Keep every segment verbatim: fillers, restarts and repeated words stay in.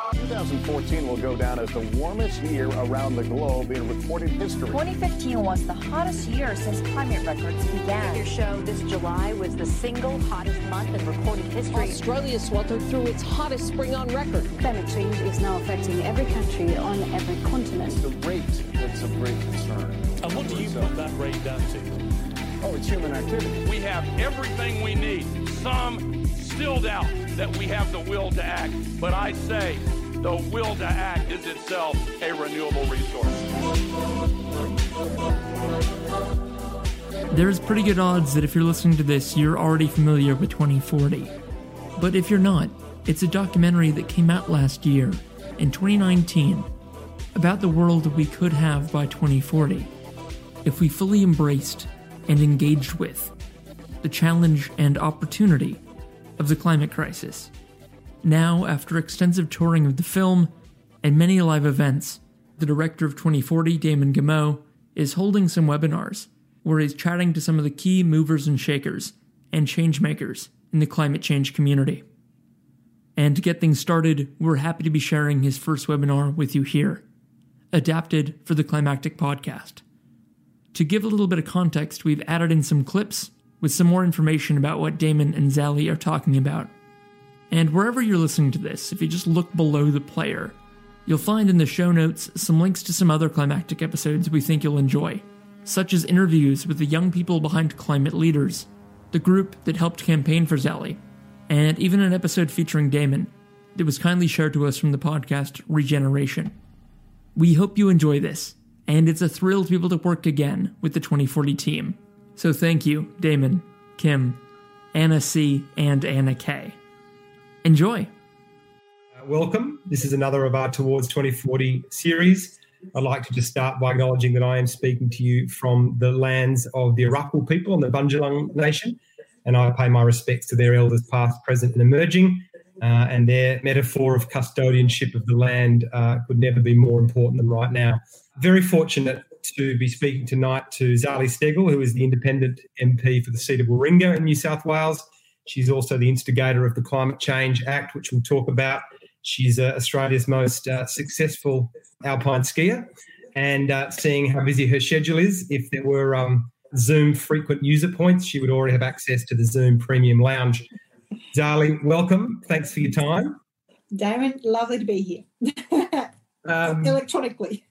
twenty fourteen will go down as the warmest year around the globe in recorded history. twenty fifteen was the hottest year since climate records began. Your show this July was the single hottest month in recorded history. Australia sweltered through its hottest spring on record. Climate change is now affecting every country on every continent. The rate that's of great concern. And what do you put that rate down to? Oh, it's human activity. We have everything we need. Some still doubt that we have the will to act, but I say the will to act is itself a renewable resource. There's pretty good odds that if you're listening to this, you're already familiar with twenty forty. But if you're not, it's a documentary that came out last year, in twenty nineteen, about the world we could have by twenty forty, if we fully embraced and engaged with the challenge and opportunity of the climate crisis. Now, after extensive touring of the film and many live events, the director of twenty forty, Damon Gameau, is holding some webinars where he's chatting to some of the key movers and shakers and changemakers in the climate change community. And to get things started, we're happy to be sharing his first webinar with you here, adapted for the Climactic podcast. To give a little bit of context, we've added in some clips with some more information about what Damon and Zali are talking about. And wherever you're listening to this, if you just look below the player, you'll find in the show notes some links to some other Climactic episodes we think you'll enjoy, such as interviews with the young people behind Climate Leaders, the group that helped campaign for Zali, and even an episode featuring Damon that was kindly shared to us from the podcast Regeneration. We hope you enjoy this, and it's a thrill to be able to work again with the twenty forty team. So thank you, Damon, Kim, Anna C., and Anna K. Enjoy. Uh, welcome. This is another of our Towards twenty forty series. I'd like to just start by acknowledging that I am speaking to you from the lands of the Arakwal people and the Bundjalung Nation, and I pay my respects to their elders past, present and emerging, uh, and their metaphor of custodianship of the land uh, could never be more important than right now. Very fortunate to be speaking tonight to Zali Steggall, who is the independent M P for the seat of Warringah in New South Wales. She's also the instigator of the Climate Change Act, which we'll talk about. She's uh, Australia's most uh, successful alpine skier, and uh, seeing how busy her schedule is, if there were um, Zoom frequent user points, she would already have access to the Zoom Premium Lounge. Zali, welcome. Thanks for your time. Darren, lovely to be here. um, Electronically.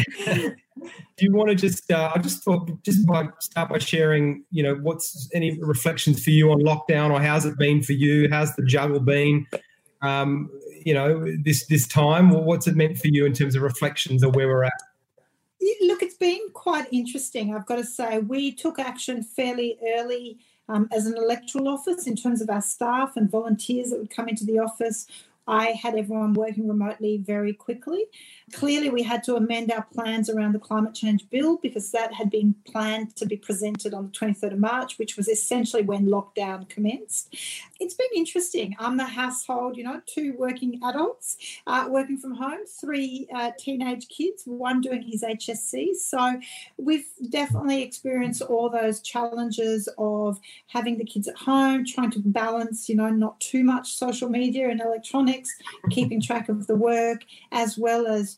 Do you want to just, uh, I just thought, just by, start by sharing, you know, what's any reflections for you on lockdown, or how's it been for you? How's the juggle been, um, you know, this, this time? Or what's it meant for you in terms of reflections of where we're at? Look, it's been quite interesting, I've got to say. We took action fairly early um, as an electoral office in terms of our staff and volunteers that would come into the office. I had everyone working remotely very quickly. Clearly, we had to amend our plans around the climate change bill because that had been planned to be presented on the twenty-third of March, which was essentially when lockdown commenced. It's been interesting. I'm the household, you know, two working adults uh, working from home, three uh, teenage kids, one doing his H S C. So we've definitely experienced all those challenges of having the kids at home, trying to balance, you know, not too much social media and electronics, keeping track of the work, as well as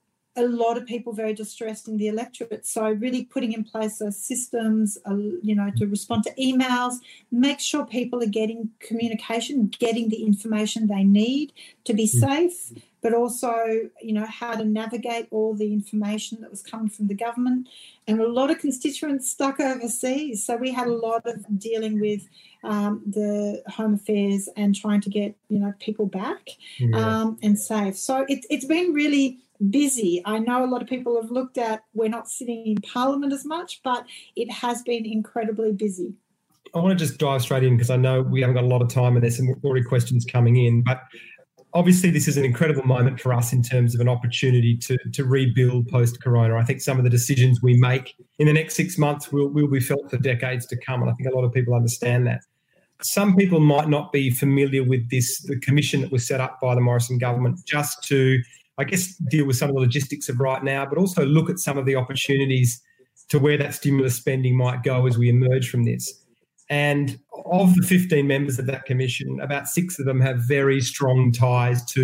a lot of people very distressed in the electorate. So really putting in place those systems, uh, you know, to respond to emails, make sure people are getting communication, getting the information they need to be safe, but also, you know, how to navigate all the information that was coming from the government. And a lot of constituents stuck overseas. So we had a lot of dealing with um, the Home Affairs and trying to get, you know, people back yeah. um, and safe. So it, it's been really busy. I know a lot of people have looked at we're not sitting in Parliament as much, but it has been incredibly busy. I want to just dive straight in because I know we haven't got a lot of time and there's some already questions coming in, but obviously this is an incredible moment for us in terms of an opportunity to, to rebuild post-corona. I think some of the decisions we make in the next six months will, will be felt for decades to come, and I think a lot of people understand that. Some people might not be familiar with this, the commission that was set up by the Morrison government just to, I guess, deal with some of the logistics of right now, but also look at some of the opportunities to where that stimulus spending might go as we emerge from this. And of the fifteen members of that commission, about six of them have very strong ties to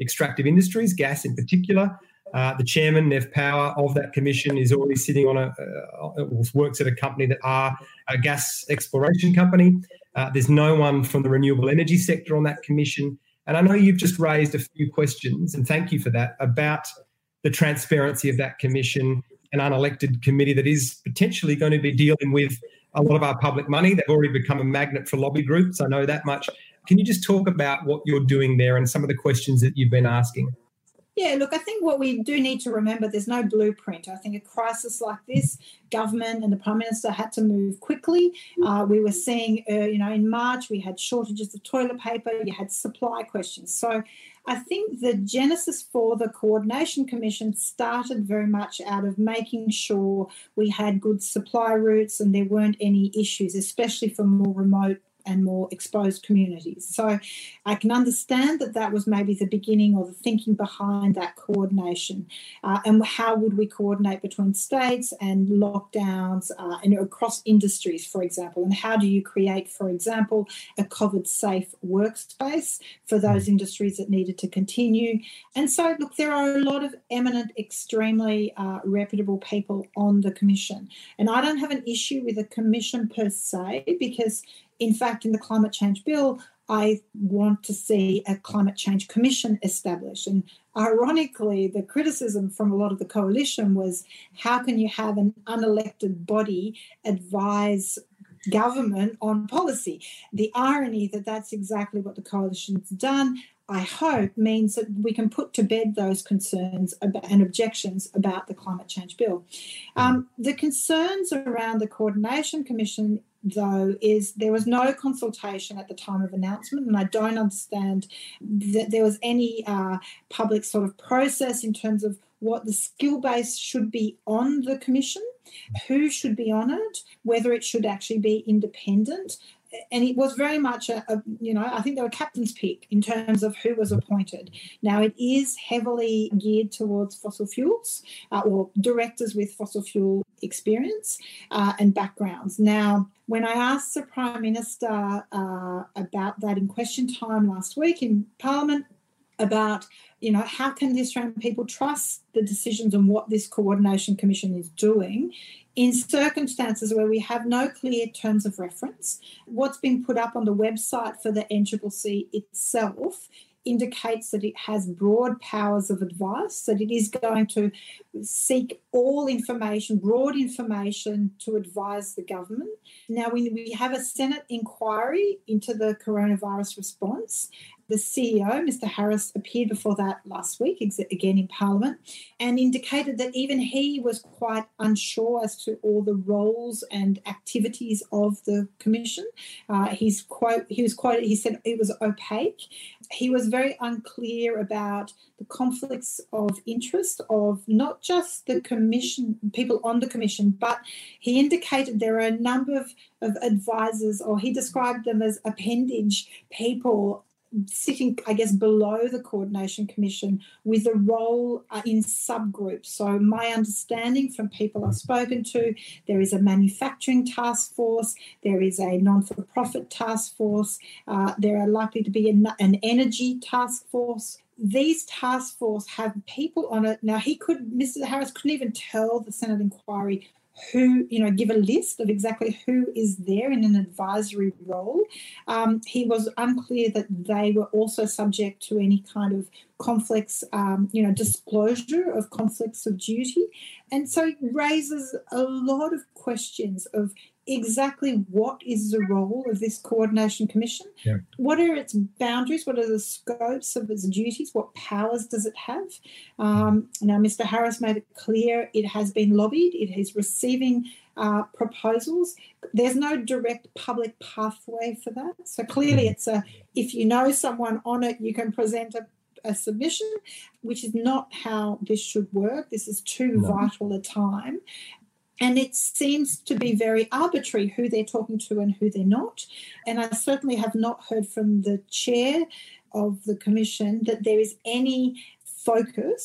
extractive industries, gas in particular. Uh, the chairman, Nev Power, of that commission is already sitting on a, uh, works at a company that are a gas exploration company. Uh, there's no one from the renewable energy sector on that commission. And I know you've just raised a few questions, and thank you for that, about the transparency of that commission, an unelected committee that is potentially going to be dealing with a lot of our public money. They've already become a magnet for lobby groups. I know that much. Can you just talk about what you're doing there and some of the questions that you've been asking? Yeah, look, I think what we do need to remember, there's no blueprint. I think a crisis like this, government and the Prime Minister had to move quickly. Uh, we were seeing, uh, you know, in March, we had shortages of toilet paper, you had supply questions. So I think the genesis for the Coordination Commission started very much out of making sure we had good supply routes and there weren't any issues, especially for more remote and more exposed communities. So I can understand that that was maybe the beginning or the thinking behind that coordination. Uh, and how would we coordinate between states and lockdowns uh, and across industries, for example? And how do you create, for example, a COVID-safe workspace for those industries that needed to continue? And so, look, there are a lot of eminent, extremely uh, reputable people on the Commission. And I don't have an issue with the Commission per se, because in fact, in the Climate Change Bill, I want to see a Climate Change Commission established. And ironically, the criticism from a lot of the coalition was, how can you have an unelected body advise government on policy? The irony that that's exactly what the coalition's done, I hope, means that we can put to bed those concerns about, and objections about the Climate Change Bill. Um, the concerns around the Coordination Commission, though, is there was no consultation at the time of announcement, and I don't understand that there was any uh, public sort of process in terms of what the skill base should be on the commission, who should be on it, whether it should actually be independent. And it was very much, a, a, you know, I think they were captain's pick in terms of who was appointed. Now, it is heavily geared towards fossil fuels uh, or directors with fossil fuel experience uh, and backgrounds. Now, when I asked the Prime Minister uh, about that in question time last week in Parliament, about, you know, how can the Australian people trust the decisions and what this Coordination Commission is doing in circumstances where we have no clear terms of reference. What's been put up on the website for the N C C C itself indicates that it has broad powers of advice, that it is going to seek all information, broad information to advise the government. Now, we, we have a Senate inquiry into the coronavirus response. The C E O, Mister Harris, appeared before that last week, again in Parliament, and indicated that even he was quite unsure as to all the roles and activities of the Commission. Uh, he's quote, he was quoted, he said it was opaque. He was very unclear about the conflicts of interest of not just the Commission, people on the Commission, but he indicated there are a number of, of advisors, or he described them as appendage people sitting, I guess, below the Coordination Commission with a role uh, in subgroups. So my understanding from people I've spoken to, there is a manufacturing task force, there is a non-for-profit task force, uh, there are likely to be an, an energy task force. These task force have people on it. Now, he could, Mister Harris couldn't even tell the Senate inquiry who, you know, give a list of exactly who is there in an advisory role. Um, he was unclear that they were also subject to any kind of conflicts, um, you know, disclosure of conflicts of duty. And so it raises a lot of questions of exactly what is the role of this Coordination Commission? Yeah. What are its boundaries? What are the scopes of its duties? What powers does it have? Um, now, Mister Harris made it clear it has been lobbied. It is receiving uh, proposals. There's no direct public pathway for that. So clearly it's a, if you know someone on it, you can present a a submission, which is not how this should work. This is too no. vital a time. And it seems to be very arbitrary who they're talking to and who they're not. And I certainly have not heard from the chair of the Commission that there is any focus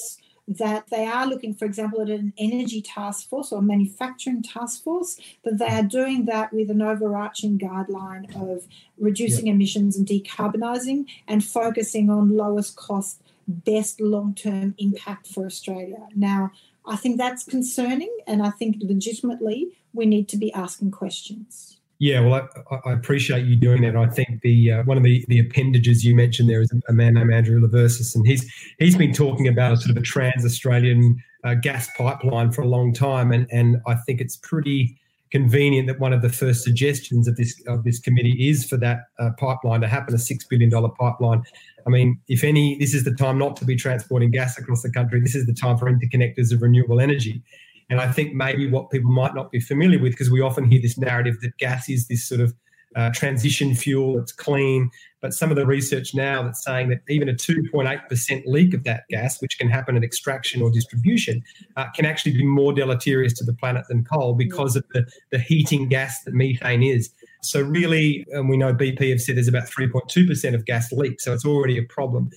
that they are looking, for example, at an energy task force or a manufacturing task force, that they are doing that with an overarching guideline of reducing yep. emissions and decarbonising and focusing on lowest cost, best long-term impact for Australia. Now, I think that's concerning, and I think legitimately we need to be asking questions. Yeah, well, I, I appreciate you doing that. I think the uh, one of the, the appendages you mentioned there is a man named Andrew Leversis, and he's he's been talking about a sort of a trans-Australian uh, gas pipeline for a long time, and and I think it's pretty convenient that one of the first suggestions of this of this committee is for that uh, pipeline to happen, a six billion dollars pipeline. I mean, if any, this is the time not to be transporting gas across the country. This is the time for interconnectors of renewable energy. And I think maybe what people might not be familiar with, because we often hear this narrative that gas is this sort of uh, transition fuel, it's clean, but some of the research now that's saying that even a two point eight percent leak of that gas, which can happen at extraction or distribution, uh, can actually be more deleterious to the planet than coal because of the, the heating gas that methane is. So really, and we know B P have said there's about three point two percent of gas leak, so it's already a problem.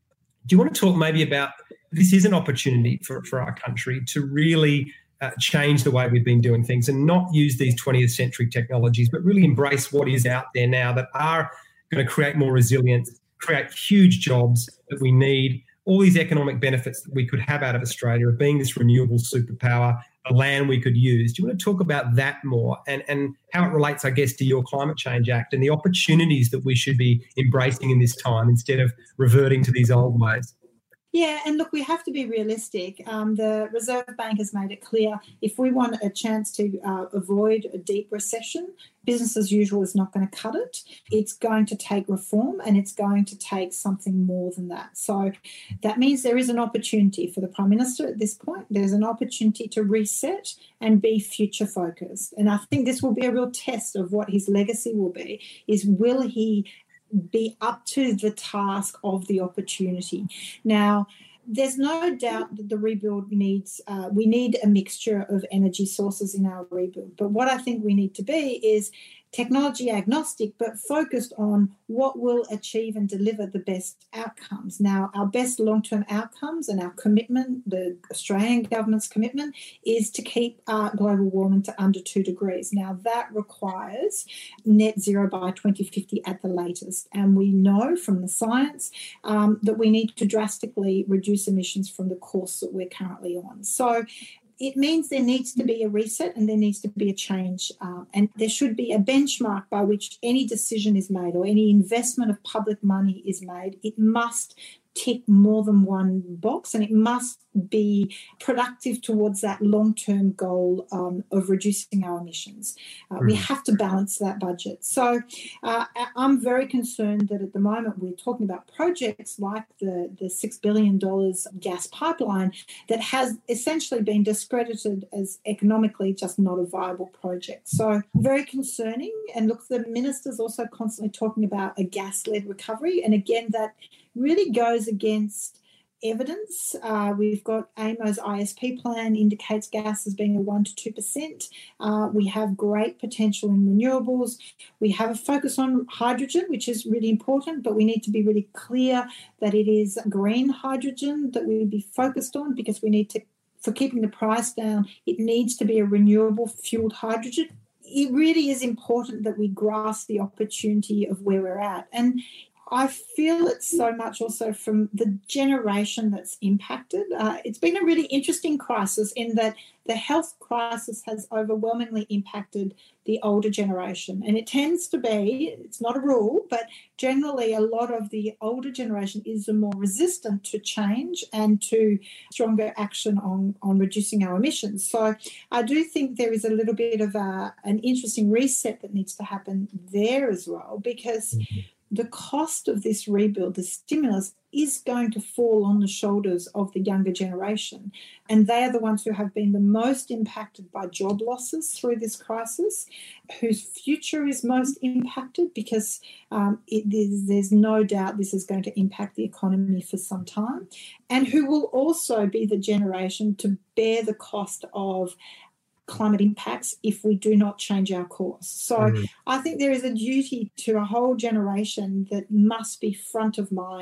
Do you want to talk maybe about, this is an opportunity for, for our country to really uh, change the way we've been doing things and not use these twentieth century technologies, but really embrace what is out there now that are going to create more resilience, create huge jobs that we need, all these economic benefits that we could have out of Australia of being this renewable superpower, a land we could use. Do you want to talk about that more and, and how it relates, I guess, to your Climate Change Act and the opportunities that we should be embracing in this time instead of reverting to these old ways? Yeah, and look, we have to be realistic. Um, the Reserve Bank has made it clear if we want a chance to uh, avoid a deep recession, business as usual is not going to cut it. It's going to take reform and it's going to take something more than that. So that means there is an opportunity for the Prime Minister at this point. There's an opportunity to reset and be future focused. And I think this will be a real test of what his legacy will be, is will he be up to the task of the opportunity. Now, there's no doubt that the rebuild needs, uh, we need a mixture of energy sources in our rebuild. But what I think we need to be is technology agnostic, but focused on what will achieve and deliver the best outcomes. Now, our best long-term outcomes and our commitment, the Australian government's commitment, is to keep uh, global warming to under two degrees. Now, that requires net zero by twenty fifty at the latest. And we know from the science um, that we need to drastically reduce emissions from the course that we're currently on. So it means there needs to be a reset and there needs to be a change, um, and there should be a benchmark by which any decision is made or any investment of public money is made. It must tick more than one box and it must be productive towards that long-term goal um, of reducing our emissions. Uh, mm. We have to balance that budget. So uh, I'm very concerned that at the moment we're talking about projects like the, the six billion dollars gas pipeline that has essentially been discredited as economically just not a viable project. So very concerning. And look, the minister's also constantly talking about a gas-led recovery. And again, that really goes against evidence. Uh, we've got A M O's I S P plan indicates gas as being a one to two percent. Uh, we have great potential in renewables. We have a focus on hydrogen, which is really important, but we need to be really clear that it is green hydrogen that we would be focused on, because we need to, for keeping the price down, it needs to be a renewable fueled hydrogen. It really is important that we grasp the opportunity of where we're at. And I feel it so much also from the generation that's impacted. Uh, it's been a really interesting crisis in that the health crisis has overwhelmingly impacted the older generation. And it tends to be, it's not a rule, but generally a lot of the older generation is more resistant to change and to stronger action on, on reducing our emissions. So I do think there is a little bit of a, an interesting reset that needs to happen there as well, because mm-hmm. the cost of this rebuild, the stimulus, is going to fall on the shoulders of the younger generation. And they are the ones who have been the most impacted by job losses through this crisis, whose future is most impacted, because um, it, there's, there's no doubt this is going to impact the economy for some time, and who will also be the generation to bear the cost of climate impacts if we do not change our course. So mm. I think there is a duty to a whole generation that must be front of mind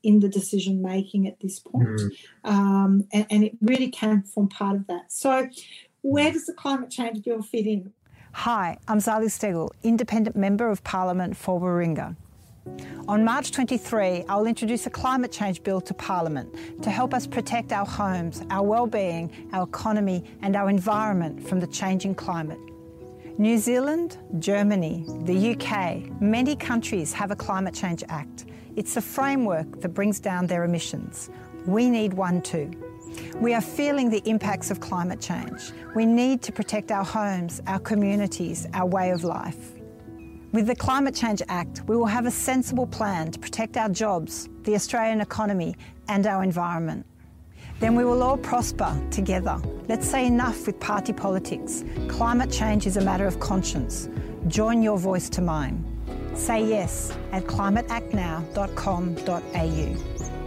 in the decision making at this point. Mm. Um, and, and it really can form part of that. So where does the climate change bill fit in? Hi, I'm Zali Steggall, Independent Member of Parliament for Warringah. On March twenty-third, I'll introduce a climate change bill to Parliament to help us protect our homes, our well-being, our economy and our environment from the changing climate. New Zealand, Germany, the U K, many countries have a Climate Change Act. It's a framework that brings down their emissions. We need one too. We are feeling the impacts of climate change. We need to protect our homes, our communities, our way of life. With the Climate Change Act, we will have a sensible plan to protect our jobs, the Australian economy and our environment. Then we will all prosper together. Let's say enough with party politics. Climate change is a matter of conscience. Join your voice to mine. Say yes at climate act now dot com dot a u.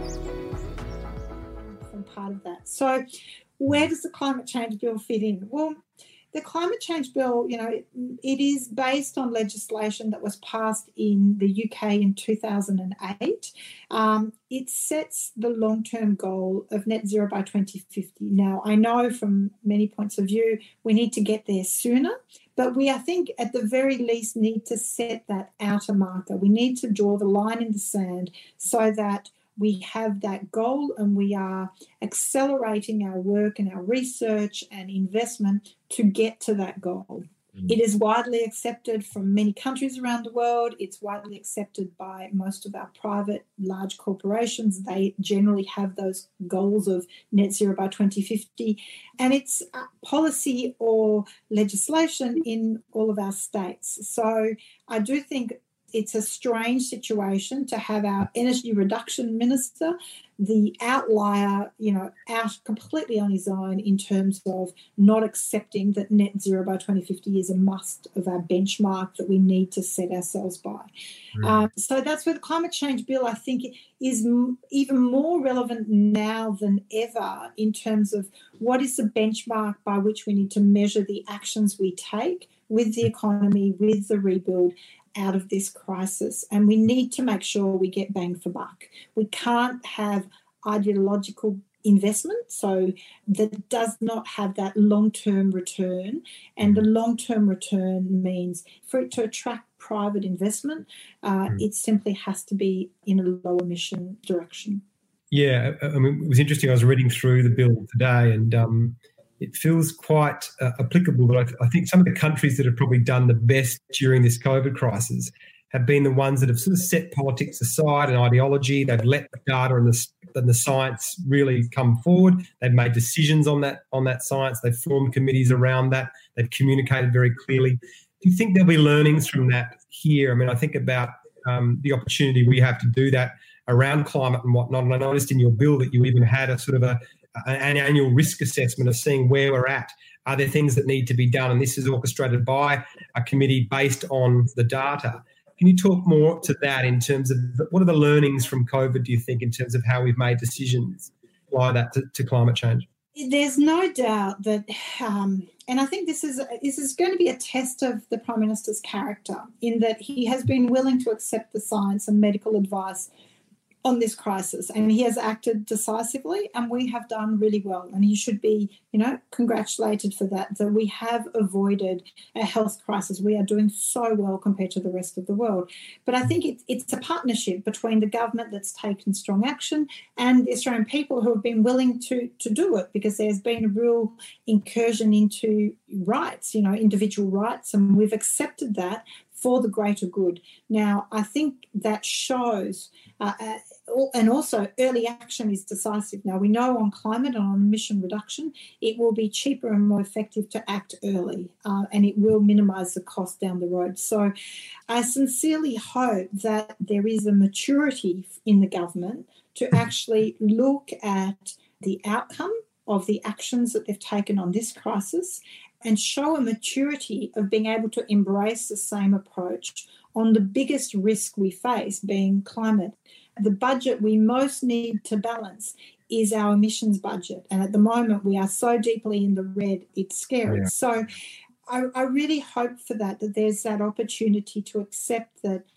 Part of that. So where does the climate change bill fit in? Well, the climate change bill, you know, it, it is based on legislation that was passed in the U K in two thousand eight. Um, it sets the long-term goal of net zero by twenty fifty. Now, I know from many points of view we need to get there sooner, but we, I think, at the very least need to set that outer marker. We need to draw the line in the sand so that we have that goal and we are accelerating our work and our research and investment to get to that goal. Mm. It is widely accepted from many countries around the world. It's widely accepted by most of our private large corporations. They generally have those goals of net zero by twenty fifty. And it's policy or legislation in all of our states. So I do think it's a strange situation to have our energy reduction minister, the outlier, you know, out completely on his own in terms of not accepting that net zero by twenty fifty is a must of our benchmark that we need to set ourselves by. Mm. Um, so that's where the climate change bill, I think, is m- even more relevant now than ever in terms of what is the benchmark by which we need to measure the actions we take with the economy, with the rebuild, out of this crisis. And we need to make sure we get bang for buck. We can't have ideological investment, so that does not have that long-term return. And the long-term return means for it to attract private investment, uh, mm. it simply has to be in a low emission direction. Yeah, I mean, it was interesting. I was reading through the bill today and um, it feels quite uh, applicable. But I, th- I think some of the countries that have probably done the best during this COVID crisis have been the ones that have sort of set politics aside and ideology. They've let the data and the, and the science really come forward. They've made decisions on that on that science. They've formed committees around that. They've communicated very clearly. Do you think there'll be learnings from that here? I mean, I think about um, the opportunity we have to do that around climate and whatnot. And I noticed in your bill that you even had a sort of a an annual risk assessment of seeing where we're at. Are there things that need to be done? And this is orchestrated by a committee based on the data. Can you talk more to that in terms of what are the learnings from COVID, do you think, in terms of how we've made decisions apply that to, to climate change? There's no doubt that, um, and I think this is this is going to be a test of the Prime Minister's character in that he has been willing to accept the science and medical advice on this crisis, and he has acted decisively, and we have done really well, and he should be, you know, congratulated for that, that we have avoided a health crisis. We are doing so well compared to the rest of the world. But I think it, it's a partnership between the government that's taken strong action and the Australian people who have been willing to, to do it, because there's been a real incursion into rights, you know, individual rights, and we've accepted that for the greater good. Now, I think that shows, uh, uh, and also early action is decisive. Now, we know on climate and on emission reduction, it will be cheaper and more effective to act early, uh, and it will minimise the cost down the road. So I sincerely hope that there is a maturity in the government to actually look at the outcome of the actions that they've taken on this crisis and show a maturity of being able to embrace the same approach on the biggest risk we face, being climate. The budget we most need to balance is our emissions budget. And at the moment, we are so deeply in the red, it's scary. Yeah. So I, I really hope for that, that there's that opportunity to accept that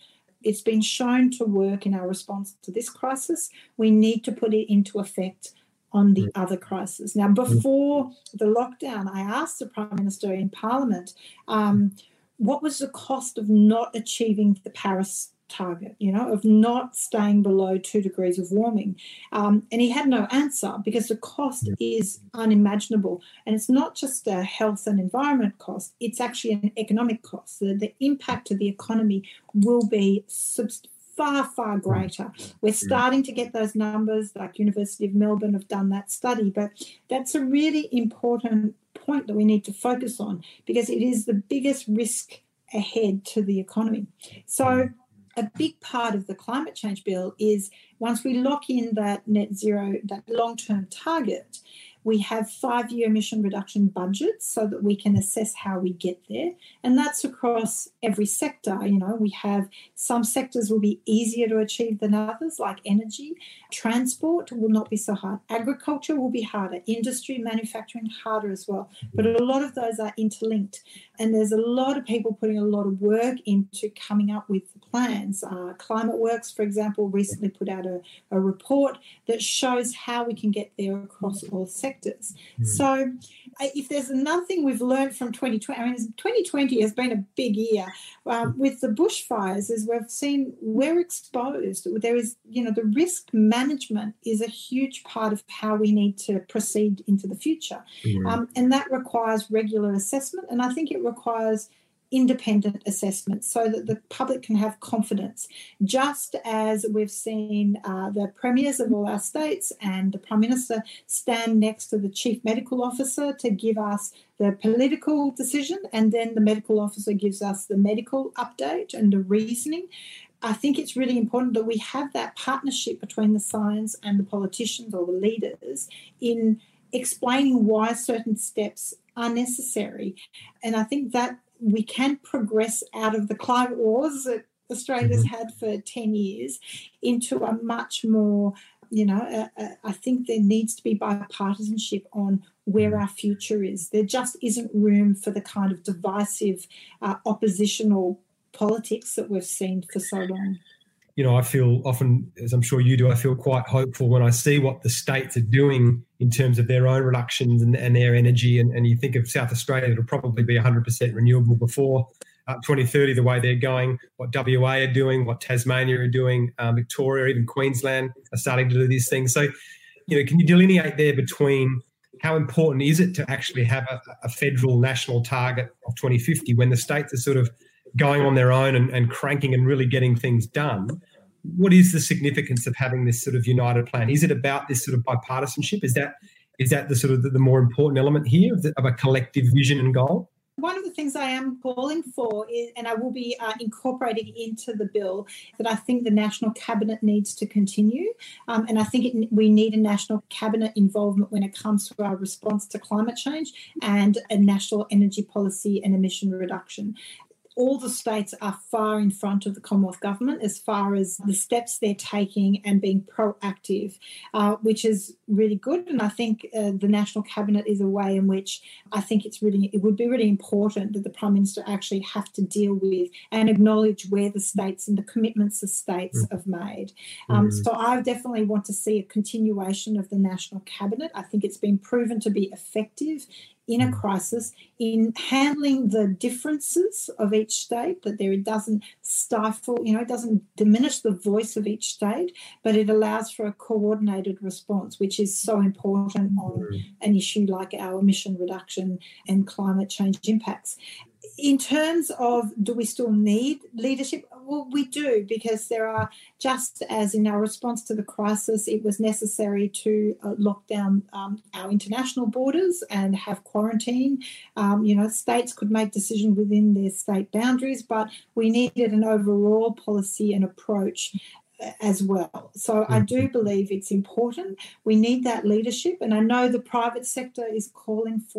it's been shown to work in our response to this crisis. We need to put it into effect on the other crisis. Now, before the lockdown, I asked the Prime Minister in Parliament, um, what was the cost of not achieving the Paris target, you know, of not staying below two degrees of warming? Um, and he had no answer because the cost is unimaginable. And it's not just a health and environment cost, it's actually an economic cost. The, the impact to the economy will be substantial. Far, far greater. We're starting to get those numbers, like University of Melbourne have done that study, but that's a really important point that we need to focus on because it is the biggest risk ahead to the economy. So a big part of the climate change bill is once we lock in that net zero, that long-term target, we have five-year emission reduction budgets so that we can assess how we get there. And that's across every sector. You know, we have some sectors will be easier to achieve than others, like energy. Transport will not be so hard. Agriculture will be harder. Industry, manufacturing, harder as well. But a lot of those are interlinked. And there's a lot of people putting a lot of work into coming up with plans. Uh, ClimateWorks, for example, recently put out a, a report that shows how we can get there across all sectors. Mm. So if there's another thing we've learned from twenty twenty, I mean, twenty twenty has been a big year um, with the bushfires, as we've seen, we're exposed. There is, you know, the risk management is a huge part of how we need to proceed into the future. Mm. Um, and that requires regular assessment. And I think it requires independent assessment so that the public can have confidence. Just as we've seen uh, the premiers of all our states and the Prime Minister stand next to the Chief Medical Officer to give us the political decision, and then the medical officer gives us the medical update and the reasoning. I think it's really important that we have that partnership between the science and the politicians or the leaders in explaining why certain steps are necessary. And I think that we can progress out of the climate wars that Australia's had for ten years into a much more, you know, uh, uh, I think there needs to be bipartisanship on where our future is. There just isn't room for the kind of divisive uh, oppositional politics that we've seen for so long. You know, I feel often, as I'm sure you do, I feel quite hopeful when I see what the states are doing in terms of their own reductions and, and their energy. And, and you think of South Australia, it'll probably be one hundred percent renewable before uh, twenty thirty, the way they're going, what W A are doing, what Tasmania are doing, um, Victoria, even Queensland are starting to do these things. So, you know, can you delineate there between how important is it to actually have a, a federal national target of twenty fifty when the states are sort of going on their own and, and cranking and really getting things done? What is the significance of having this sort of united plan? Is it about this sort of bipartisanship? Is that is that the sort of the, the more important element here of, the, of a collective vision and goal? One of the things I am calling for is, and I will be uh, incorporating into the bill, that I think the National Cabinet needs to continue. Um, and I think it, we need a National Cabinet involvement when it comes to our response to climate change and a national energy policy and emission reduction. All the states are far in front of the Commonwealth Government as far as the steps they're taking and being proactive, uh, which is really good. And I think uh, the National Cabinet is a way in which I think it's really, it would be really important that the Prime Minister actually have to deal with and acknowledge where the states and the commitments the states mm-hmm. have made. Um, mm-hmm. So I definitely want to see a continuation of the National Cabinet. I think it's been proven to be effective in a crisis, in handling the differences of each state, that there it doesn't stifle, you know, it doesn't diminish the voice of each state, but it allows for a coordinated response, which is so important on an issue like our emission reduction and climate change impacts. In terms of do we still need leadership? Well, we do, because there are, just as in our response to the crisis, it was necessary to uh, lock down um, our international borders and have quarantine. Um, you know, states could make decisions within their state boundaries, but we needed an overall policy and approach as well. So I do believe it's important. We need that leadership, and I know the private sector is calling for that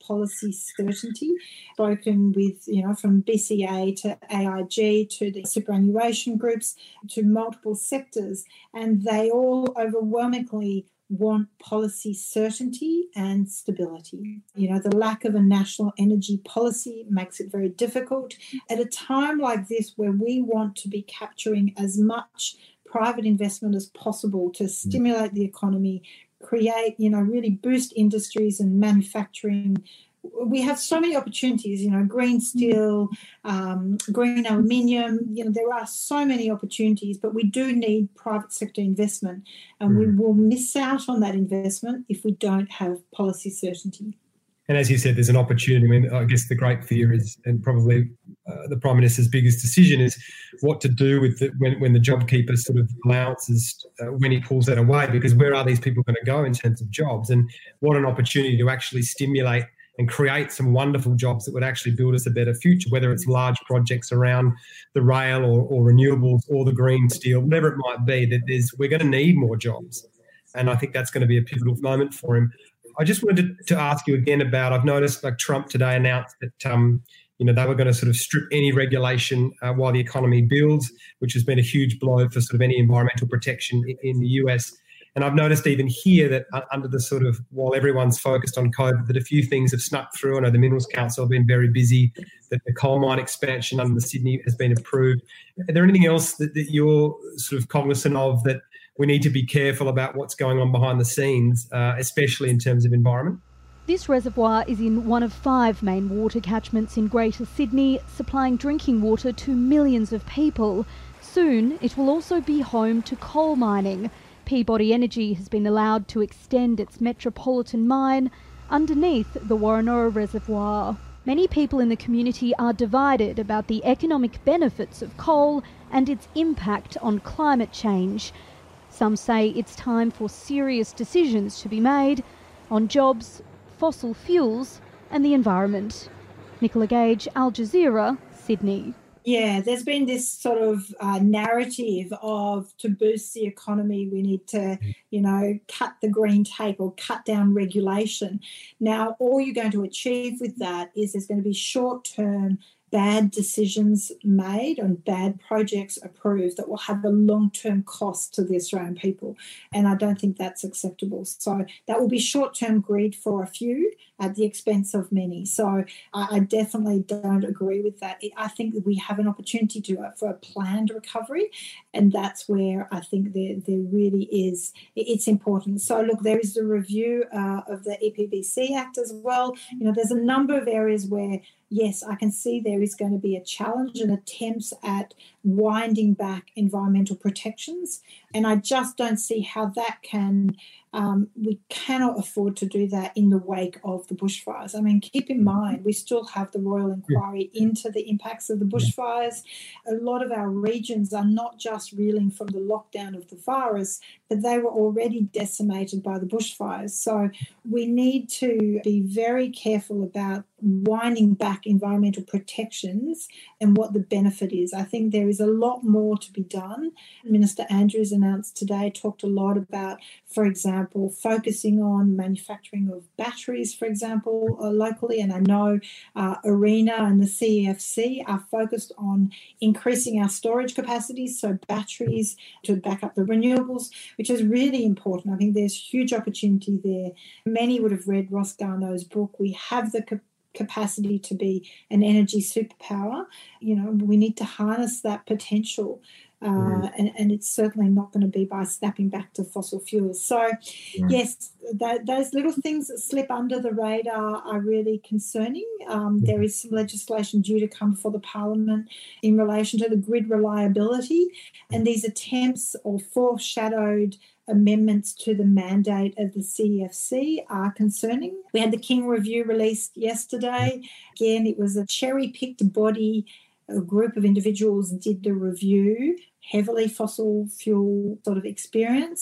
policy certainty. Spoken with, you know, from B C A to A I G to the superannuation groups to multiple sectors, and they all overwhelmingly want policy certainty and stability. You know, the lack of a national energy policy makes it very difficult. At a time like this where we want to be capturing as much private investment as possible to stimulate the economy, create, you know, really boost industries and manufacturing. We have so many opportunities, you know, green steel, um, green aluminium, you know, there are so many opportunities, but we do need private sector investment, and mm. we will miss out on that investment if we don't have policy certainty. And as you said, there's an opportunity. I mean, I guess the great fear is, and probably uh, the Prime Minister's biggest decision is what to do with the, when, when the JobKeeper sort of allowances, uh, when he pulls that away, because where are these people going to go in terms of jobs? And what an opportunity to actually stimulate and create some wonderful jobs that would actually build us a better future, whether it's large projects around the rail or, or renewables or the green steel, whatever it might be, that there's, we're going to need more jobs. And I think that's going to be a pivotal moment for him. I just wanted to, to ask you again about, I've noticed like Trump today announced that, um, you know, they were going to sort of strip any regulation uh, while the economy builds, which has been a huge blow for sort of any environmental protection in, in the U S. And I've noticed even here that under the sort of, while everyone's focused on COVID, that a few things have snuck through. I know the Minerals Council have been very busy, that the coal mine expansion under the Sydney has been approved. Is there anything else that, that you're sort of cognizant of that we need to be careful about what's going on behind the scenes, uh, especially in terms of environment? This reservoir is in one of five main water catchments in Greater Sydney, supplying drinking water to millions of people. Soon, it will also be home to coal mining. Peabody Energy has been allowed to extend its Metropolitan mine underneath the Warrenora Reservoir. Many people in the community are divided about the economic benefits of coal and its impact on climate change. Some say it's time for serious decisions to be made on jobs, fossil fuels and the environment. Nicola Gage, Al Jazeera, Sydney. Yeah, there's been this sort of uh, narrative of to boost the economy, we need to, you know, cut the green tape or cut down regulation. Now, all you're going to achieve with that is there's going to be short-term bad decisions made and bad projects approved that will have a long-term cost to the Australian people. And I don't think that's acceptable. So that will be short-term greed for a few at the expense of many. So I, I definitely don't agree with that. I think that we have an opportunity to uh, for a planned recovery, and that's where I think there, there really is, it's important. So look, there is the review uh, of the E P B C Act as well. You know, there's a number of areas where, yes, I can see there is going to be a challenge and attempts at winding back environmental protections. And I just don't see how that can, um, we cannot afford to do that in the wake of the bushfires. I mean, keep in mind, we still have the Royal Inquiry into the impacts of the bushfires. A lot of our regions are not just reeling from the lockdown of the virus, but they were already decimated by the bushfires. So we need to be very careful about winding back environmental protections and what the benefit is. I think there is a lot more to be done. Minister Andrews announced today, talked a lot about, for example, focusing on manufacturing of batteries, for example, uh, locally. And I know uh, ARENA and the C E F C are focused on increasing our storage capacities, so batteries to back up the renewables, which is really important. I think there's huge opportunity there. Many would have read Ross Garnaut's book. We have the capacity capacity to be an energy superpower. You know, we need to harness that potential. Uh, mm. and, and it's certainly not going to be by snapping back to fossil fuels. So, yeah. yes, that, those little things that slip under the radar are really concerning. Um, yeah. There is some legislation due to come before the Parliament in relation to the grid reliability, and these attempts or foreshadowed amendments to the mandate of the C E F C are concerning. We had the King Review released yesterday. Again, it was a cherry-picked body. A group of individuals did the review, heavily fossil fuel sort of experience.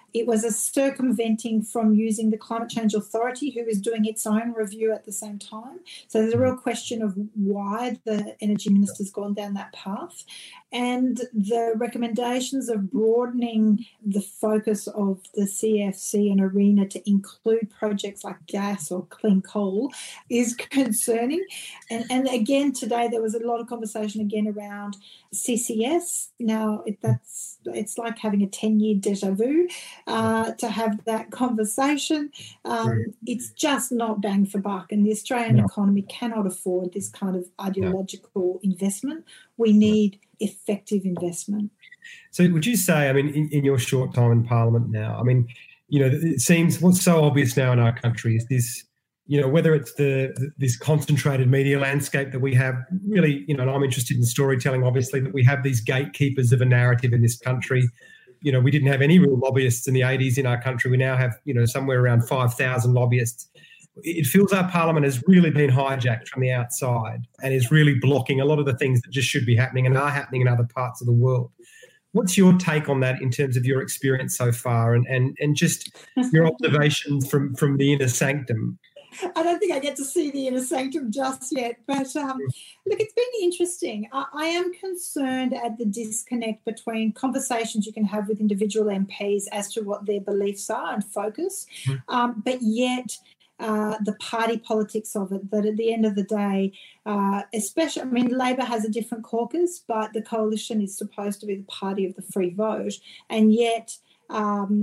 It was a circumventing from using the Climate Change Authority, who is doing its own review at the same time. So there's a real question of why the Energy Minister's gone down that path. And the recommendations of broadening the focus of the C F C and ARENA to include projects like gas or clean coal is concerning. And, and again, today there was a lot of conversation again around C C S. Now, it, that's it's like having a ten-year deja vu uh, to have that conversation. Um, it's just not bang for buck, and the Australian no. economy cannot afford this kind of ideological no. investment. We need effective investment. So would you say, I mean, in, in your short time in Parliament now, I mean, you know, it seems what's so obvious now in our country is this, you know, whether it's the this concentrated media landscape that we have, really, you know, and I'm interested in storytelling, obviously, that we have these gatekeepers of a narrative in this country. You know, we didn't have any real lobbyists in the eighties in our country. We now have, you know, somewhere around five thousand lobbyists. It feels our Parliament has really been hijacked from the outside and is really blocking a lot of the things that just should be happening and are happening in other parts of the world. What's your take on that in terms of your experience so far and and, and just your observations from, from the inner sanctum? I don't think I get to see the inner sanctum just yet, but um, look, it's been interesting. I, I am concerned at the disconnect between conversations you can have with individual M Ps as to what their beliefs are and focus, mm. um, but yet uh, the party politics of it, that at the end of the day, uh, especially, I mean, Labor has a different caucus, but the coalition is supposed to be the party of the free vote, and yet Um,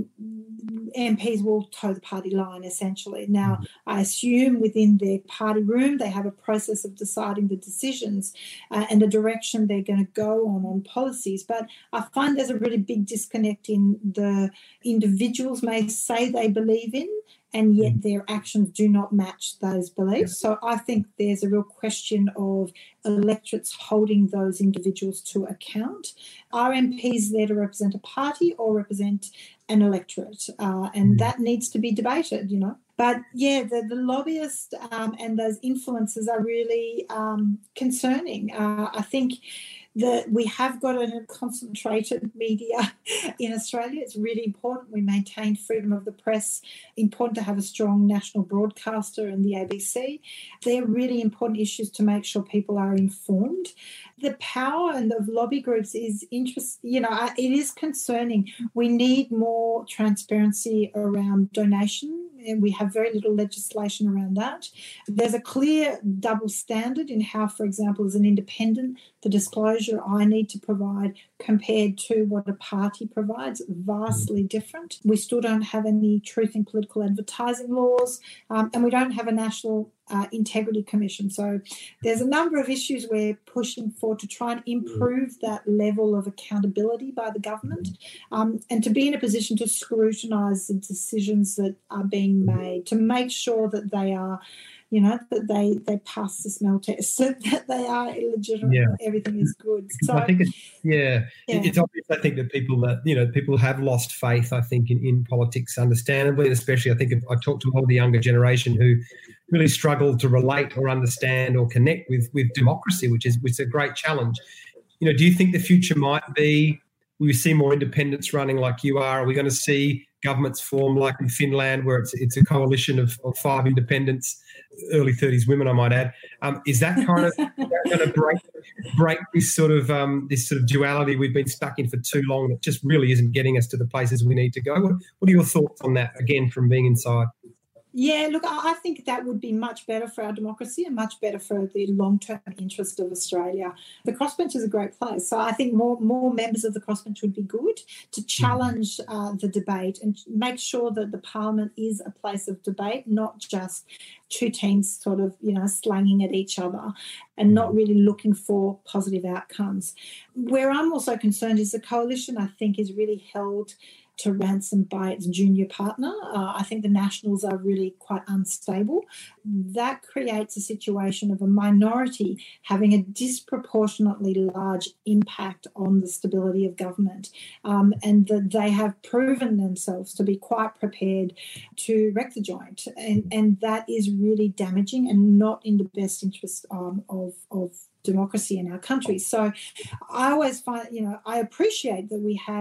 M Ps will toe the party line, essentially. Now, I assume within their party room they have a process of deciding the decisions uh, and the direction they're going to go on on policies. But I find there's a really big disconnect in the individuals may say they believe in, and yet their actions do not match those beliefs. So I think there's a real question of electorates holding those individuals to account. Are M Ps there to represent a party or represent an electorate? Uh, and that needs to be debated, you know. But, yeah, the, the lobbyists um, and those influences are really um, concerning. Uh, I think that we have got a concentrated media in Australia. It's really important we maintain freedom of the press, important to have a strong national broadcaster and the A B C. They're really important issues to make sure people are informed. The power and the lobby groups is interesting. You know, it is concerning. We need more transparency around donation, and we have very little legislation around that. There's a clear double standard in how, for example, as an independent, the disclosure I need to provide compared to what a party provides, vastly different. We still don't have any truth in political advertising laws, um, and we don't have a national uh, integrity commission. So there's a number of issues we're pushing for to try and improve that level of accountability by the government, um, and to be in a position to scrutinise the decisions that are being made, to make sure that they are, you know, that they, they pass the smell test, so that they are illegitimate, yeah. Everything is good. So I think it's, yeah, yeah. it's obvious, I think, that people that, you know, people have lost faith, I think, in, in politics, understandably, and especially I think if I talk to a lot of the younger generation who really struggle to relate or understand or connect with, with democracy, which is, which is a great challenge. You know, do you think the future might be, will we see more independents running like you are? Are we going to see governments form like in Finland, where it's it's a coalition of, of five independents, early thirties women, I might add? Um, is that kind of going to break break this sort of um, this sort of duality we've been stuck in for too long that just really isn't getting us to the places we need to go? What, what are your thoughts on that, again, from being inside? Yeah, look, I think that would be much better for our democracy and much better for the long-term interest of Australia. The crossbench is a great place. So I think more, more members of the crossbench would be good to challenge uh, the debate and make sure that the parliament is a place of debate, not just two teams sort of, you know, slanging at each other and not really looking for positive outcomes. Where I'm also concerned is the coalition, I think, is really held to ransom by its junior partner. Uh, I think the Nationals are really quite unstable. That creates a situation of a minority having a disproportionately large impact on the stability of government, um, and that they have proven themselves to be quite prepared to wreck the joint. And, and that is really damaging and not in the best interest um, of, of democracy in our country. So I always find, you know, I appreciate that we have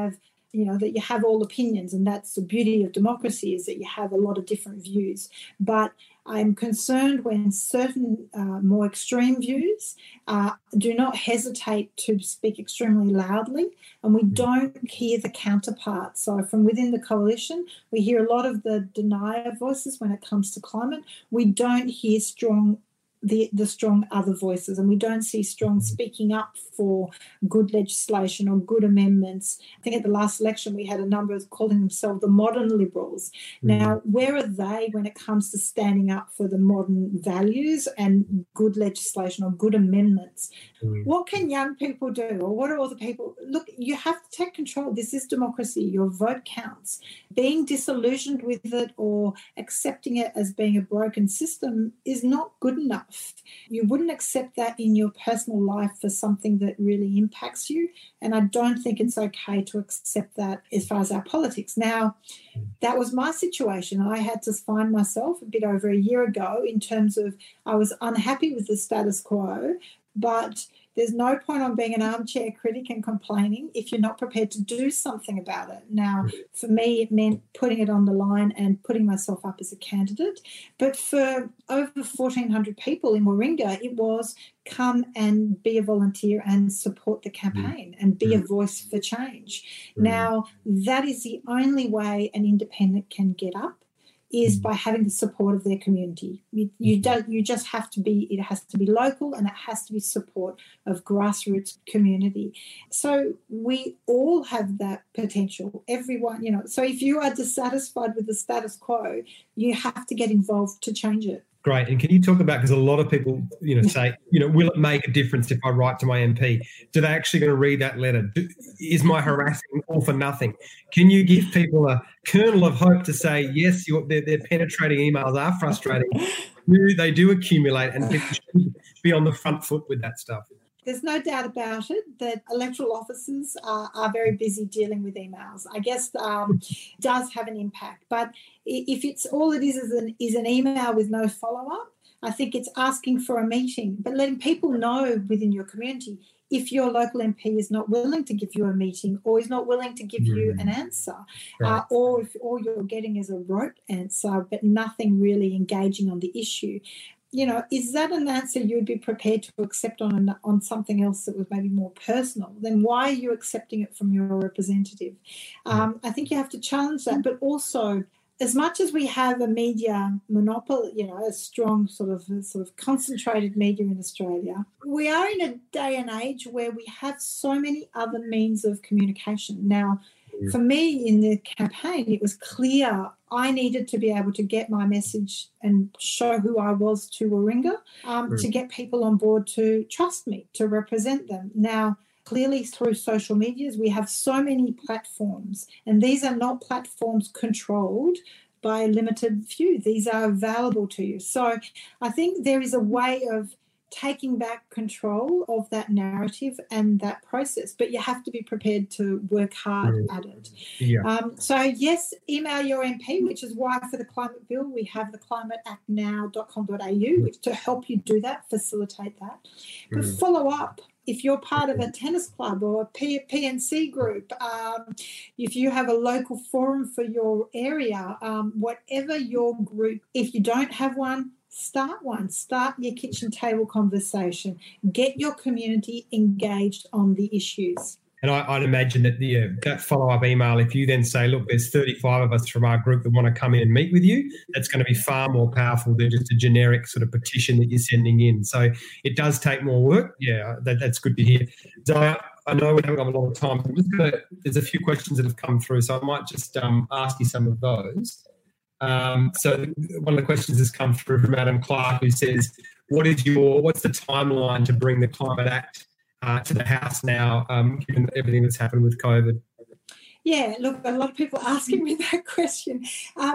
you know, that you have all opinions, and that's the beauty of democracy, is that you have a lot of different views. But I'm concerned when certain uh, more extreme views uh, do not hesitate to speak extremely loudly, and we don't hear the counterpart. So from within the coalition, we hear a lot of the denier voices when it comes to climate. We don't hear strong The, the strong other voices, and we don't see strong speaking up for good legislation or good amendments. I think at the last election we had a number of calling themselves the modern liberals. Mm. Now, where are they when it comes to standing up for the modern values and good legislation or good amendments? Mm. What can young people do, or what are all the people? Look, you have to take control. This is democracy. Your vote counts. Being disillusioned with it or accepting it as being a broken system is not good enough. You wouldn't accept that in your personal life for something that really impacts you, and I don't think it's okay to accept that as far as our politics. Now, that was my situation. I had to find myself a bit over a year ago in terms of I was unhappy with the status quo, but there's no point on being an armchair critic and complaining if you're not prepared to do something about it. Now, for me, it meant putting it on the line and putting myself up as a candidate. But for over fourteen hundred people in Warringah, it was come and be a volunteer and support the campaign and be a voice for change. Now, that is the only way an independent can get up, is by having the support of their community. You, you don't. You just have to be. It has to be local, and it has to be support of grassroots community. So we all have that potential. Everyone, you know. So if you are dissatisfied with the status quo, you have to get involved to change it. Great. And can you talk about, because a lot of people, you know, say, you know, will it make a difference if I write to my M P? Do they actually going to read that letter? Do, is my harassing all for nothing? Can you give people a kernel of hope to say, yes, you're, their, their penetrating emails are frustrating. They do accumulate, and people should be on the front foot with that stuff. There's no doubt about it that electoral officers are, are very busy dealing with emails. I guess um, does have an impact. But if it's all it is is an, is an email with no follow-up, I think it's asking for a meeting, but letting people know within your community if your local M P is not willing to give you a meeting or is not willing to give mm. you an answer, right. uh, or if all you're getting is a rote answer but nothing really engaging on the issue. You know, is that an answer you would be prepared to accept on an, on something else that was maybe more personal? Then why are you accepting it from your representative? Um, I think you have to challenge that. But also, as much as we have a media monopoly, you know, a strong sort of sort of concentrated media in Australia, we are in a day and age where we have so many other means of communication. Now, for me in the campaign, it was clear I needed to be able to get my message and show who I was to Warringah um, mm. to get people on board to trust me, to represent them. Now, clearly through social medias, we have so many platforms, and these are not platforms controlled by a limited few. These are available to you. So I think there is a way of taking back control of that narrative and that process, but you have to be prepared to work hard mm. at it. Yeah. Um, so, yes, email your M P, which is why for the climate bill we have the climate act now dot com dot a u, which to help you do that, facilitate that. But mm. follow up. If you're part of a tennis club or a P N C group, um, if you have a local forum for your area, um, whatever your group, if you don't have one, start one. Start your kitchen table conversation. Get your community engaged on the issues. And I, I'd imagine that the, uh, that follow-up email, if you then say, look, there's thirty-five of us from our group that want to come in and meet with you, that's going to be far more powerful than just a generic sort of petition that you're sending in. So it does take more work. Yeah, that, that's good to hear. Zoe, I know we haven't got a lot of time. I'm just gonna, there's a few questions that have come through, so I might just um, ask you some of those. Um, so one of the questions has come through from Adam Clark, who says, "What is your what's the timeline to bring the Climate Act uh, to the House now, um, given everything that's happened with COVID?" Yeah, look, a lot of people asking me that question. Um,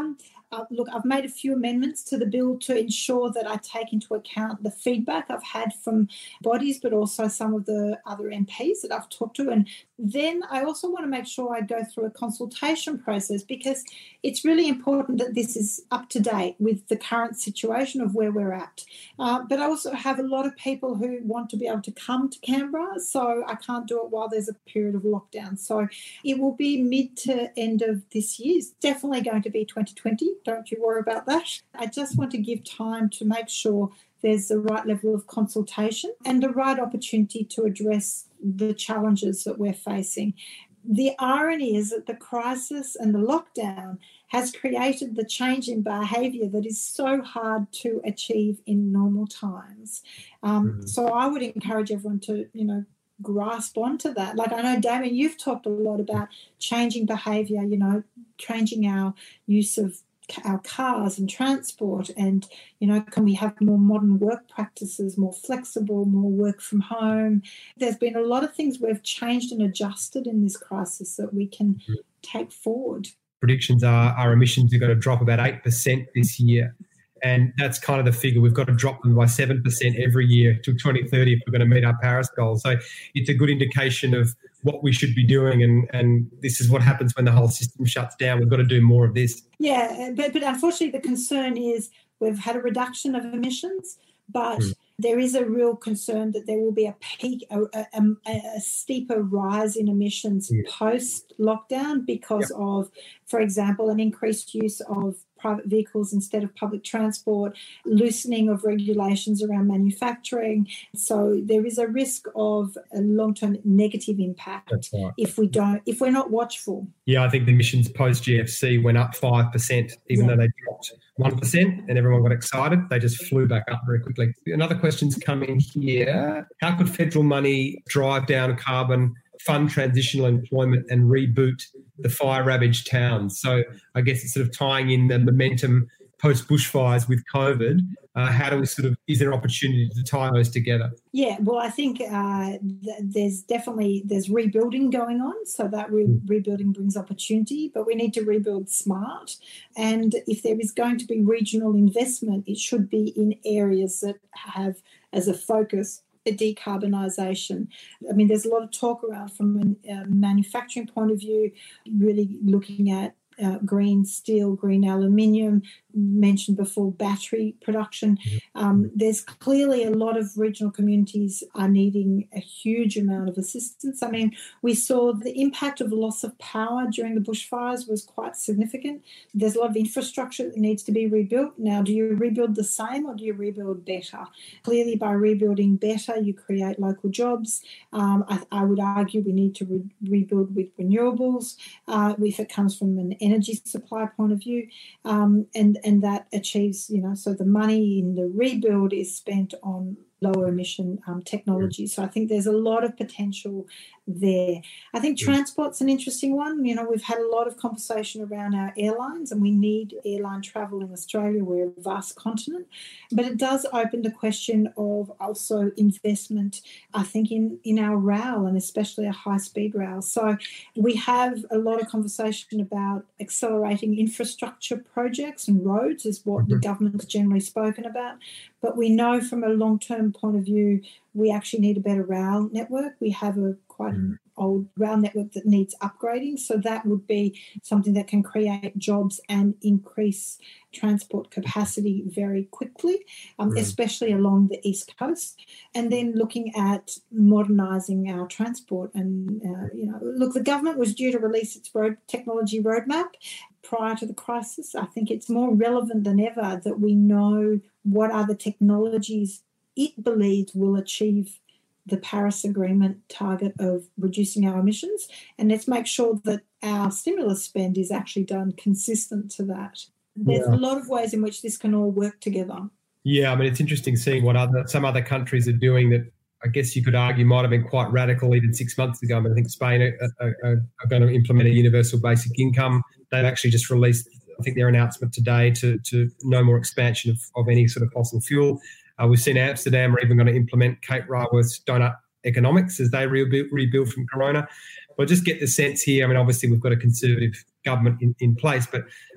uh, look, I've made a few amendments to the bill to ensure that I take into account the feedback I've had from bodies, but also some of the other M Ps that I've talked to. And then I also want to make sure I go through a consultation process, because it's really important that this is up to date with the current situation of where we're at. Uh, but I also have a lot of people who want to be able to come to Canberra, so I can't do it while there's a period of lockdown. So it will be mid to end of this year. It's definitely going to be twenty twenty. Don't you worry about that. I just want to give time to make sure there's the right level of consultation and the right opportunity to address the challenges that we're facing. The irony is that the crisis and the lockdown has created the change in behaviour that is so hard to achieve in normal times. Um, mm-hmm. So I would encourage everyone to, you know, grasp onto that. Like, I know, Damien, you've talked a lot about changing behaviour, you know, changing our use of our cars and transport, and, you know, can we have more modern work practices, more flexible, more work from home? There's been a lot of things we've changed and adjusted in this crisis that we can mm-hmm. take forward. Predictions are our emissions are going to drop about eight percent this year. And that's kind of the figure. We've got to drop them by seven percent every year till twenty thirty if we're going to meet our Paris goals. So it's a good indication of what we should be doing. And, and this is what happens when the whole system shuts down. We've got to do more of this. Yeah, but, but unfortunately the concern is we've had a reduction of emissions, but mm. there is a real concern that there will be a peak, a, a, a steeper rise in emissions yeah. post-lockdown because yeah. of, for example, an increased use of private vehicles instead of public transport, loosening of regulations around manufacturing. So there is a risk of a long-term negative impact That's right. if we don't, if we're not watchful. Yeah, I think the emissions post-G F C went up five percent, even yeah. though they dropped one percent and everyone got excited. They just flew back up very quickly. Another question's come in here. How could federal money drive down carbon, fund transitional employment and reboot the fire-ravaged towns? So I guess it's sort of tying in the momentum post-bushfires with COVID. Uh, how do we sort of, is there an opportunity to tie those together? Yeah, well, I think uh, th- there's definitely, there's rebuilding going on. So that re- rebuilding brings opportunity, but we need to rebuild smart. And if there is going to be regional investment, it should be in areas that have as a focus a decarbonisation. I mean, there's a lot of talk around from a uh, manufacturing point of view, really looking at uh, green steel, green aluminium, mentioned before battery production. Um, there's clearly a lot of regional communities are needing a huge amount of assistance. I mean, we saw the impact of loss of power during the bushfires was quite significant. There's a lot of infrastructure that needs to be rebuilt. Now, do you rebuild the same or do you rebuild better? Clearly, by rebuilding better, you create local jobs. Um, I, I would argue we need to re- rebuild with renewables uh, if it comes from an energy supply point of view. Um, and And that achieves, you know, so the money in the rebuild is spent on lower emission um, technology. So I think there's a lot of potential there. I think transport's an interesting one. You know, we've had a lot of conversation around our airlines, and we need airline travel in Australia. We're a vast continent. But it does open the question of also investment, I think, in, in our rail, and especially a high-speed rail. So we have a lot of conversation about accelerating infrastructure projects, and roads is what the government's generally spoken about. But we know from a long-term point of view, we actually need a better rail network. We have a quite mm. old rail network that needs upgrading. So that would be something that can create jobs and increase transport capacity very quickly, um, mm. especially along the East Coast. And then looking at modernising our transport. And, uh, you know, look, the government was due to release its road technology roadmap prior to the crisis. I think it's more relevant than ever that we know what are the technologies it believes will achieve the Paris Agreement target of reducing our emissions, and let's make sure that our stimulus spend is actually done consistent to that. There's yeah. a lot of ways in which this can all work together. Yeah, I mean, it's interesting seeing what other some other countries are doing that I guess you could argue might have been quite radical even six months ago. I mean, I think Spain are, are, are going to implement a universal basic income. They've actually just released, I think, their announcement today to, to no more expansion of, of any sort of fossil fuel. Uh, we've seen Amsterdam are even going to implement Kate Raworth's donut economics as they rebuild, rebuild from Corona. But just get the sense here, I mean, obviously we've got a conservative government in, in place, but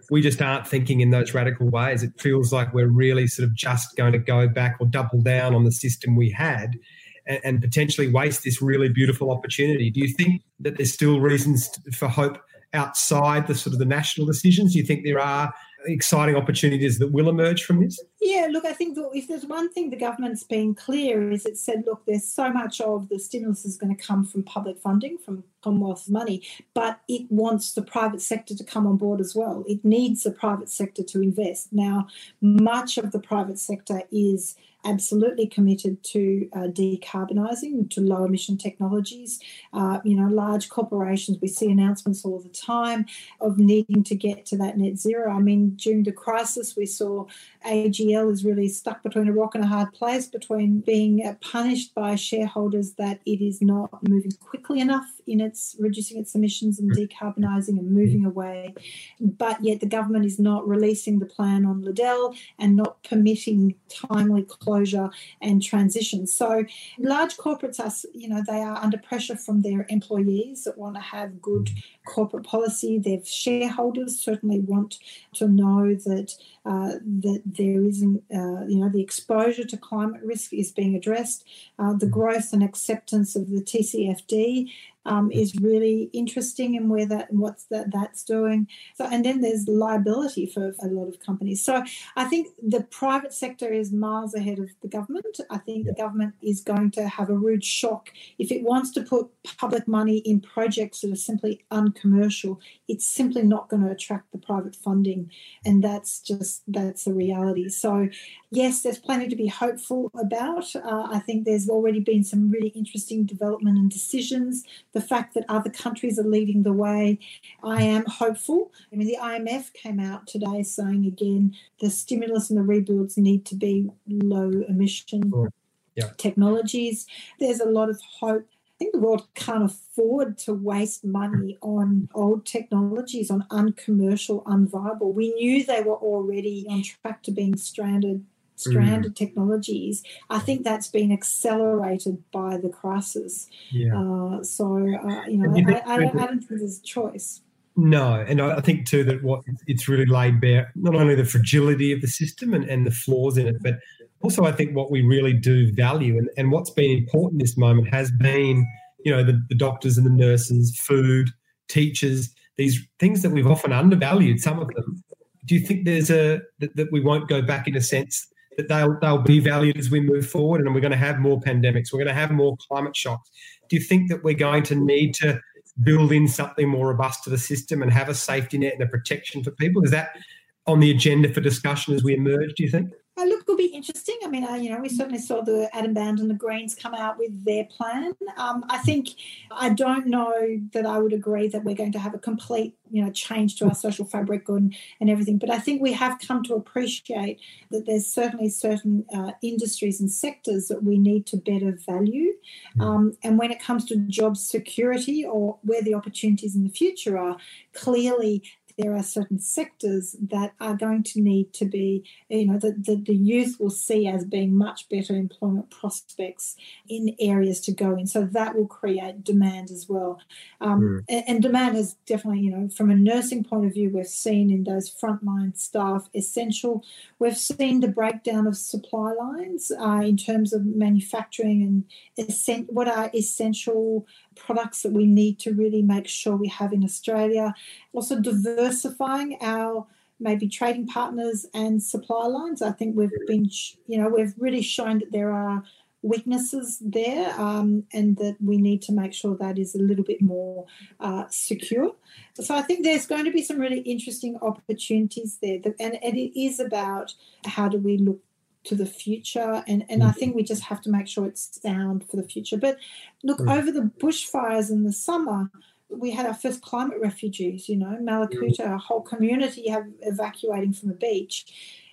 we just aren't thinking in those radical ways. It feels like we're really sort of just going to go back or double down on the system we had and, and potentially waste this really beautiful opportunity. Do you think that there's still reasons for hope outside the sort of the national decisions? Do you think there are exciting opportunities that will emerge from this? Yeah, look, I think that if there's one thing the government's been clear is it said, look, there's so much of the stimulus is going to come from public funding, from Commonwealth money, but it wants the private sector to come on board as well. It needs the private sector to invest. Now, much of the private sector is absolutely committed to uh, decarbonising, to low emission technologies. Uh, you know, large corporations, we see announcements all the time of needing to get to that net zero. I mean, during the crisis, we saw A G L is really stuck between a rock and a hard place, between being uh, punished by shareholders that it is not moving quickly enough in its reducing its emissions and decarbonising and moving away. But yet the government is not releasing the plan on Liddell and not permitting timely closure and transition. So large corporates are, you know, they are under pressure from their employees that want to have good corporate policy. Their shareholders certainly want to know that uh, that there isn't, uh, you know, the exposure to climate risk is being addressed. Uh, the growth and acceptance of the T C F D Um, is really interesting in where that what's that that's doing. So, and then there's liability for a lot of companies. So I think the private sector is miles ahead of the government. I think the government is going to have a rude shock if it wants to put public money in projects that are simply uncommercial. It's simply not going to attract the private funding, and that's just that's a reality. So yes, there's plenty to be hopeful about. Uh, I think there's already been some really interesting development and decisions. The fact that other countries are leading the way, I am hopeful. I mean, the I M F came out today saying again the stimulus and the rebuilds need to be low emission oh, yeah. technologies. There's a lot of hope. I think the world can't afford to waste money on old technologies, on uncommercial, unviable. We knew they were already on track to being stranded stranded mm. technologies. I think that's been accelerated by the crisis. Yeah. Uh, so, uh, you know, I, I, I, don't, I don't think there's a choice. No, and I think too that what it's really laid bare, not only the fragility of the system and, and the flaws in it, but also I think what we really do value and, and what's been important this moment has been, you know, the, the doctors and the nurses, food, teachers, these things that we've often undervalued, some of them. Do you think there's a that, that we won't go back in a sense that they'll they'll be valued as we move forward, and we're going to have more pandemics, we're going to have more climate shocks? Do you think that we're going to need to build in something more robust to the system and have a safety net and a protection for people? Is that on the agenda for discussion as we emerge, do you think? Uh, look, it'll be interesting. I mean, uh, you know, we certainly saw the Adam Band and the Greens come out with their plan. Um, I think I don't know that I would agree that we're going to have a complete, you know, change to our social fabric and, and everything. But I think we have come to appreciate that there's certainly certain uh, industries and sectors that we need to better value. Um, and when it comes to job security or where the opportunities in the future are, clearly there are certain sectors that are going to need to be, you know, that the, the youth will see as being much better employment prospects in areas to go in. So that will create demand as well. Um, mm. and, and demand is definitely, you know, from a nursing point of view, we've seen in those frontline staff essential. We've seen the breakdown of supply lines uh, in terms of manufacturing and essen- what are essential products that we need to really make sure we have in Australia. Also diversifying our maybe trading partners and supply lines. I think we've been, you know, we've really shown that there are weaknesses there um, and that we need to make sure that is a little bit more uh, secure. So I think there's going to be some really interesting opportunities there. And, and it is about how do we look to the future, and, and I think we just have to make sure it's sound for the future. But look, mm. over the bushfires in the summer, we had our first climate refugees, you know, Malakuta, a whole community have evacuating from a beach.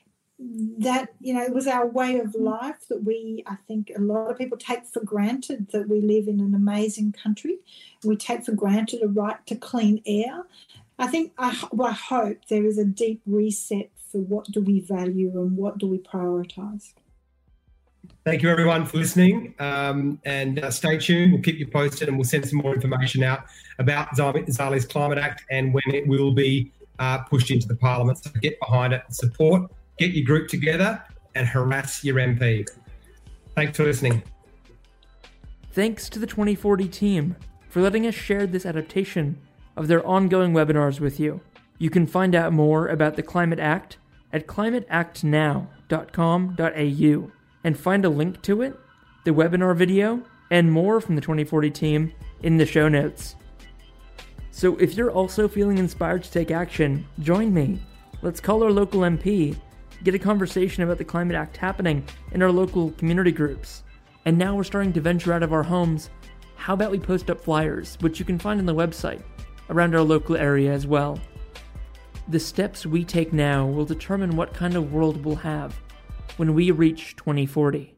That, you know, it was our way of life that we, I think a lot of people take for granted that we live in an amazing country. We take for granted a right to clean air. I think, I, well, I hope there is a deep reset for what do we value and what do we prioritise. Thank you, everyone, for listening. Um, and uh, stay tuned. We'll keep you posted and we'll send some more information out about Zali's Climate Act and when it will be uh, pushed into the parliament. So get behind it, support, get your group together and harass your M P. Thanks for listening. Thanks to the twenty forty team for letting us share this adaptation of their ongoing webinars with you. You can find out more about the Climate Act at climate act now dot com dot a u and find a link to it, the webinar video, and more from the twenty forty team in the show notes. So if you're also feeling inspired to take action, join me. Let's call our local M P, get a conversation about the Climate Act happening in our local community groups. And now we're starting to venture out of our homes. How about we post up flyers, which you can find on the website, around our local area as well. The steps we take now will determine what kind of world we'll have when we reach twenty forty.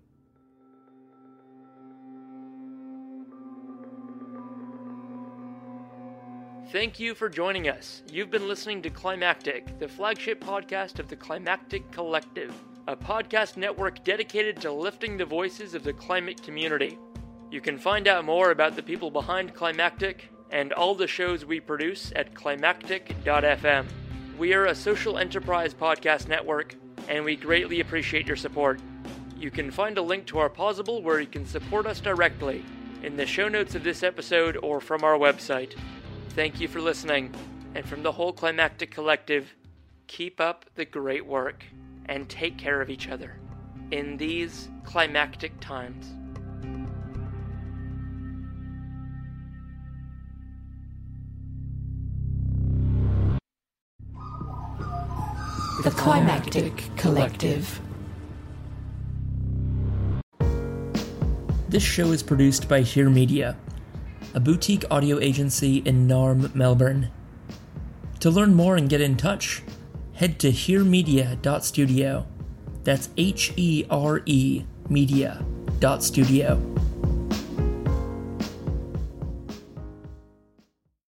Thank you for joining us. You've been listening to Climactic, the flagship podcast of the Climactic Collective, a podcast network dedicated to lifting the voices of the climate community. You can find out more about the people behind Climactic and all the shows we produce at climactic dot f m. We are a social enterprise podcast network, and we greatly appreciate your support. You can find a link to our Pozible where you can support us directly in the show notes of this episode or from our website. Thank you for listening, and from the whole Climactic Collective, keep up the great work and take care of each other in these climactic times. The Climactic Collective. This show is produced by Hear Media, a boutique audio agency in Narm, Melbourne. To learn more and get in touch, head to hear media dot studio. That's H E R E media dot studio.